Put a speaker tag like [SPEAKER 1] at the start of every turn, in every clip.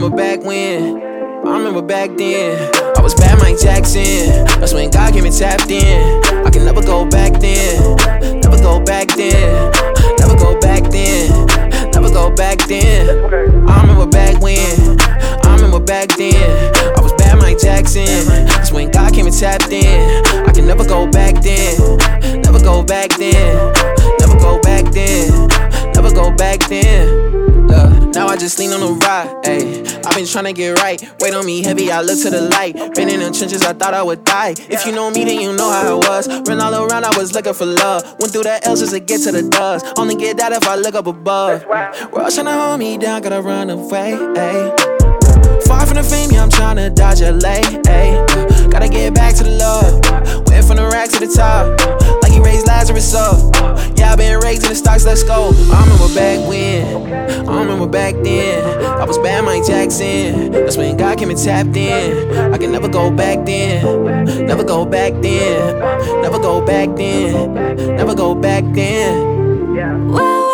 [SPEAKER 1] remember back when. I remember back then. I was bad Mike Jackson. That's when God came and tapped in. I can never go back then. Never go back then. Never go back then. Never go back then. I remember back when. I remember back then. I was bad Mike Jackson. That's when God came and tapped in. I can never go back then. Never go back then. Never go back then. Never go back then. Now I just lean on the rock, ayy. I've been tryna get right. Weight on me heavy, I look to the light. Been in the trenches, I thought I would die. If you know me, then you know how it was. Run all around, I was looking for love. Went through the L's just to get to the dubs. Only get that if I look up above. We're all tryna hold me down, gotta run away, ayy. Far from the fame, yeah, I'm tryna dodge LA, ayy. Gotta get back to the love. Went from the rack to the top, like he raised Lazarus up. Yeah, I been raised in the stocks, let's go. I remember back when, I remember back then. I was bad Mike Jackson. That's when God came and tapped in. I can never go back then. Never go back then. Never go back then. Never go back then.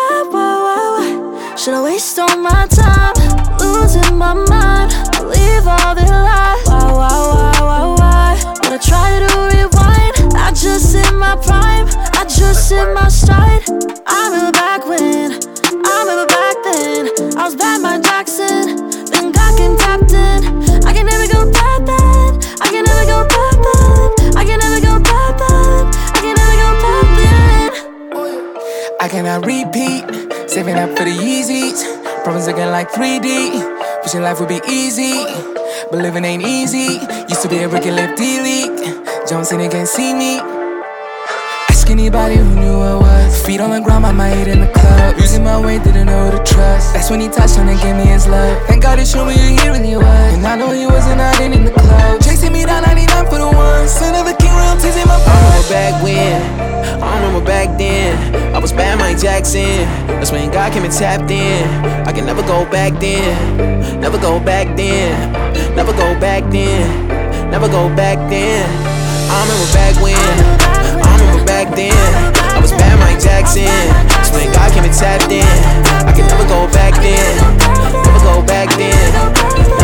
[SPEAKER 2] Why? Should I waste all my time? Losing my mind. Believe all their lies. Why? When I try to rewind, I just hit my prime. I just hit my stride. I remember back when. I remember back then. I was bad Mike Jackson. Then God came tapped in. I can never go back then. I can never go back then. I can never go back then. I can never go back then.
[SPEAKER 3] I cannot repeat. Saving up for the Yeezys. Problems looking like 3D. Wishing life would be easy, but living ain't easy. Used to be a rookie left D-League. Jones Cena can't see me. Ask anybody who knew I was. Feet on the ground, my mind in the club. Losing my way, didn't know who to trust. That's when he touched on and gave me his love. Thank God he showed me who he really was. And I know he wasn't hiding in the club. Chasing me down 99 for the one. Son of a king, royalties in my blood.
[SPEAKER 1] I remember back when. I remember back then. I was bad Mike Jackson. That's when God came and tapped in. I can never go back then. Never go back then. Never go back then. Never go back then. I remember back when. I remember back then. I was bad Mike Jackson. That's when God came and tapped in. I can never go back then. Never go back then.